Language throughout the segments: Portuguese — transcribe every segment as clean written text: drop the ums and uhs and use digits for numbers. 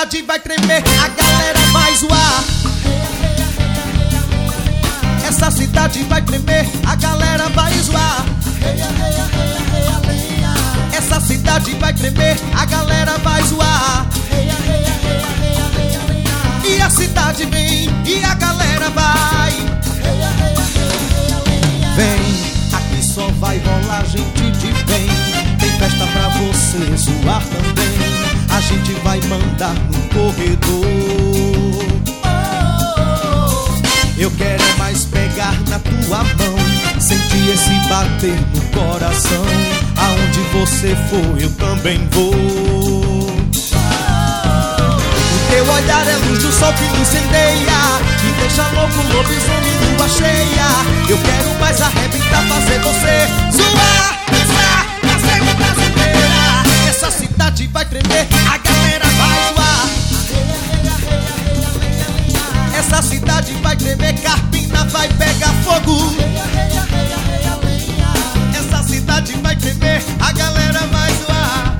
cidade vai tremer, a galera vai zoar. Essa cidade vai tremer, a galera vai zoar. Essa cidade vai tremer, a galera vai zoar. E a cidade vem, e a galera vai. Vem, aqui só vai rolar gente de bem. Tem festa pra você zoar também. A gente vai mandar no corredor. Eu quero é mais pegar na tua mão, sentir esse bater no coração. Aonde você for, eu também vou. O teu olhar é luz do sol que me incendeia, me deixa louco, lobisomem, lua cheia. Eu quero mais arrebentar, fazer você zoar, dançar, fazer uma brasileira. Essa cidade vai tremer, a galera vai zoar. Essa cidade vai tremer, Carpina vai pegar fogo. Essa cidade vai tremer, a galera vai zoar.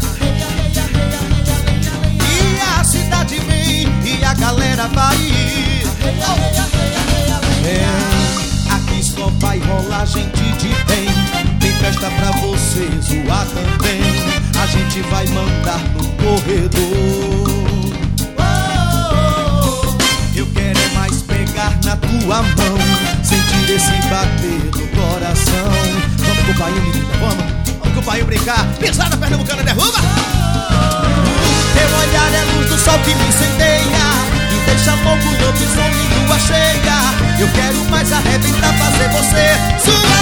E a cidade vem, e a galera vai ir. Aqui só vai rolar gente de bem. Tem festa pra você zoar também. A gente vai mandar no corredor. Eu quero é mais pegar na tua mão, sentir esse bater no coração. Vamos com o Bahia, menina, vamos com o Bahia brincar. Pisada pernambucana, derruba. Teu olhar é luz do sol que me incendeia, me deixa louco, lobisomem, lua cheia. Eu quero mais arrebentar, fazer você zoar.